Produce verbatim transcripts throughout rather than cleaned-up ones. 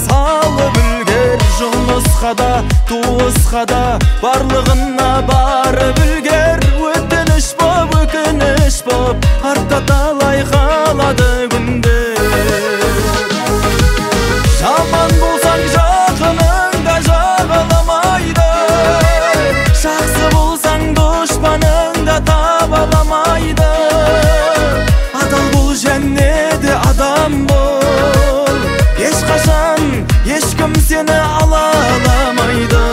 салып үлгер. Жұмысқа да, туысқа да, барлығына барып үлгер. Өтініш боп, өкініш боп, артта талай қалады күндер. Жаман болсаң жақының да жағаламайды, жақсы болсаң дұшпаның да табаламайды. Адал бол және де адам бол, ешқашан ешкім сені ала аламайды.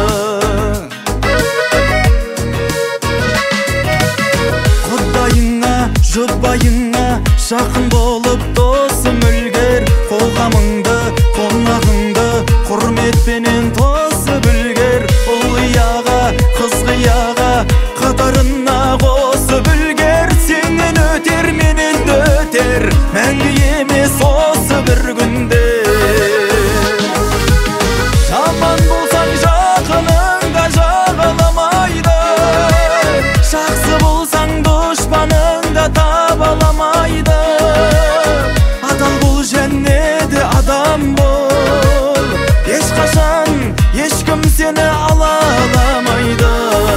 Құдайыңа, жұбайыңа жақын болып досым үлгер. Қоғамыңды, қонағыңды құрметпенен тосып үлгер. Ұл қияға, қыз қияға қатарына қосып үлгер. Сенен өтер, менен өтер, мәңгі емес осы бір күндер. Жаман болсаң жақының да жағаламайды, жақсы болсаң дұшпаның да табаламайды. Адал бол және де адам бол, ешқашан ешкім сені ала аламайды.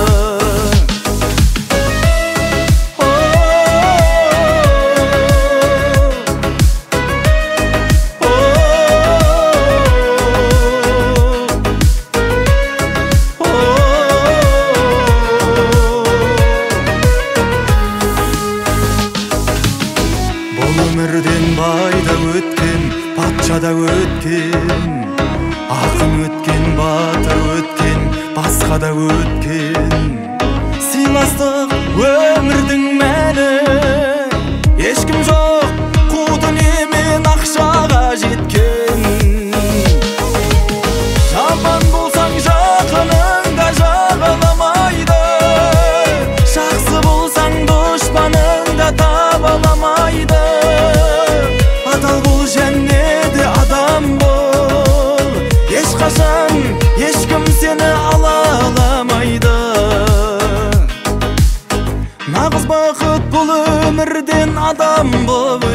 Өмірден байда өткен, патша да өткен, ақын өткен, батыр өткен, басқа да өткен. Сыйластық өмірдің мәні, ешкім жоқ қуды немен ақшаға жеткен. Жаман болсаң жақының да жағаламайды, жақсы болсаң дұшпаның да табаламайды. Адал бол және де адам бол, ешқашан ешкім сені ала аламайды. Нағыз бақыт бұл өмірден адам бол